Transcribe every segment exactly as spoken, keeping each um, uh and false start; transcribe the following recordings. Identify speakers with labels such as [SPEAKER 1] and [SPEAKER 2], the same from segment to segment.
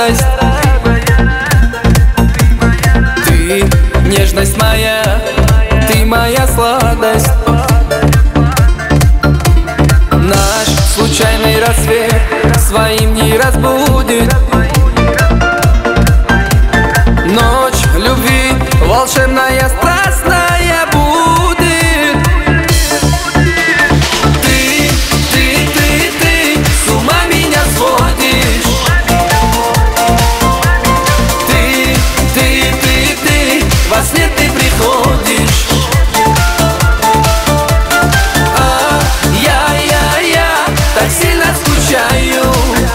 [SPEAKER 1] радость. Ты нежность моя, ты моя сладость. Наш случайный рассвет своим не разбудит. Ночь любви волшебная, страстная будет. Ты, ты, ты, ты с ума меня сводишь. Ты, ты, ты, ты во сне ты приходишь. А я, я, я так сильно скучаю.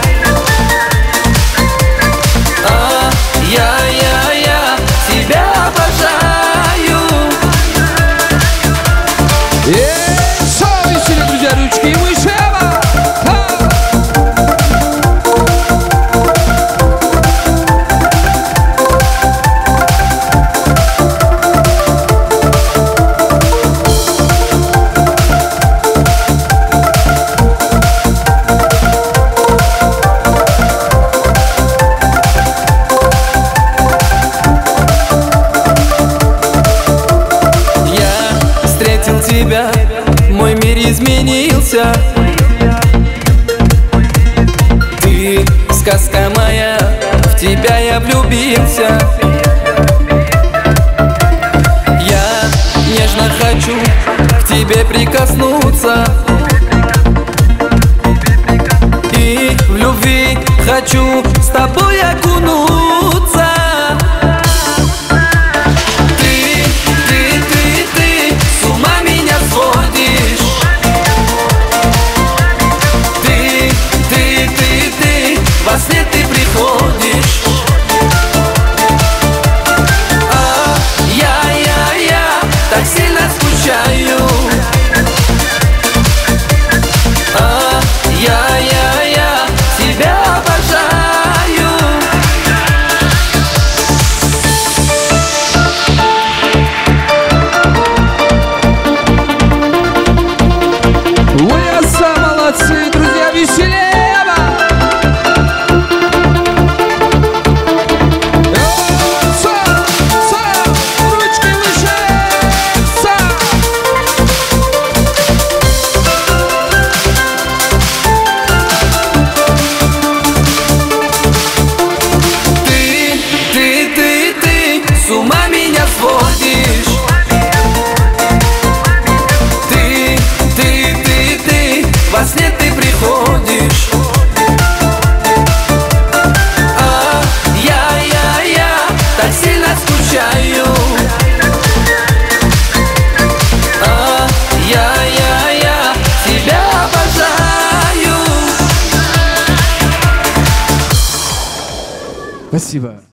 [SPEAKER 1] А я, я, я тебя обожаю.
[SPEAKER 2] Эй, шоу веселье, друзья, ручки и выше.
[SPEAKER 1] Тебя, мой мир изменился. Ты сказка моя, в тебя я влюбился. Я нежно хочу к тебе прикоснуться. И в любви хочу с тобой окунуться. Во сне ты приходишь. А я, я, я так сильно скучаю. А я, я, я тебя обожаю.
[SPEAKER 2] Уяса, молодцы, друзья, веселее!
[SPEAKER 1] С ума меня сводишь. Ты, ты, ты, ты во сне ты приходишь. А я, я, я так сильно скучаю. А я, я, я тебя обожаю.
[SPEAKER 2] Спасибо.